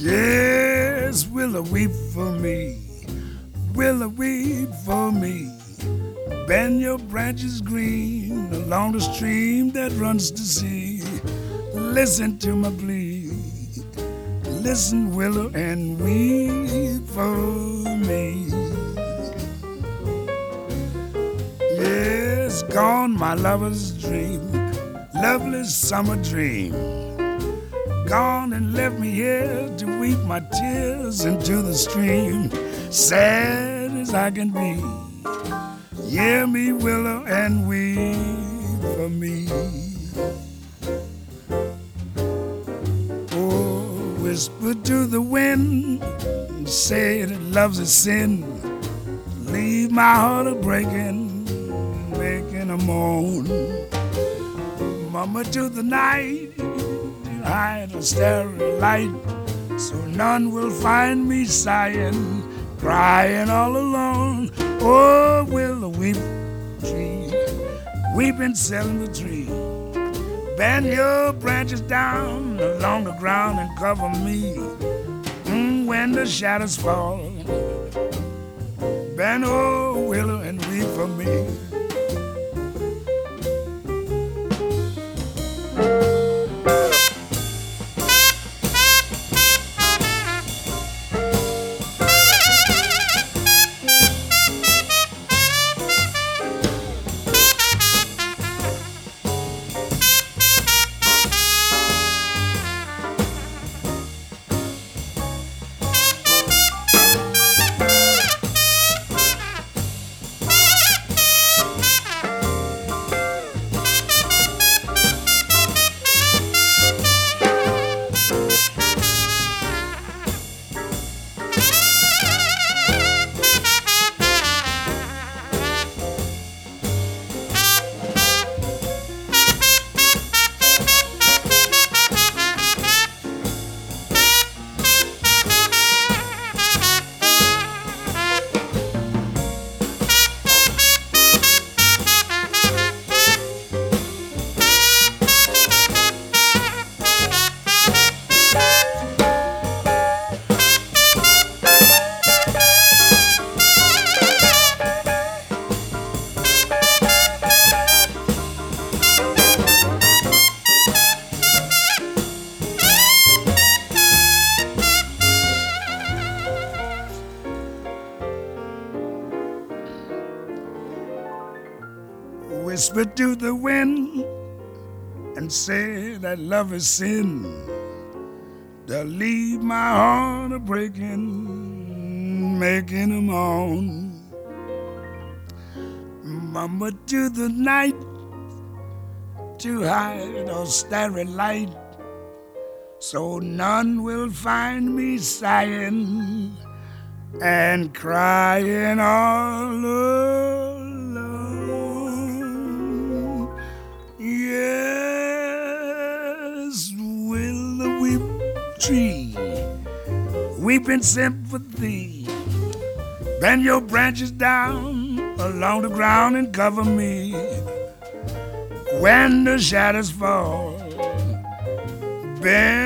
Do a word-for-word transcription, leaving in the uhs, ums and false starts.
Yes, willow, weep for me. Willow, weep for me. Bend your branches green along the stream that runs to sea. Listen to my plea. Listen, willow, and weep for me. Yes, gone my lover's dream, lovely summer dream. Gone and left me here to weep my tears into the stream. Sad as I can be, hear me, willow, and weep for me. Oh, whisper to the wind and say that love's a sin. Leave my heart a breaking, making a moan. Mama to the night, hide a starry light, so none will find me sighing, crying all alone. Oh, willow, weep, tree, weeping selling the tree. Bend your branches down along the ground and cover me mm, when the shadows fall. Bend, oh, willow, and weep for me. Whisper to the wind and say that love is sin. They'll leave my heart a breaking, making a moan. Mama to the night, to hide or starry light, so none will find me sighing and crying all alone. Yes, willow, weep, tree, weeping sympathy. Bend your branches down along the ground and cover me when the shadows fall. Bend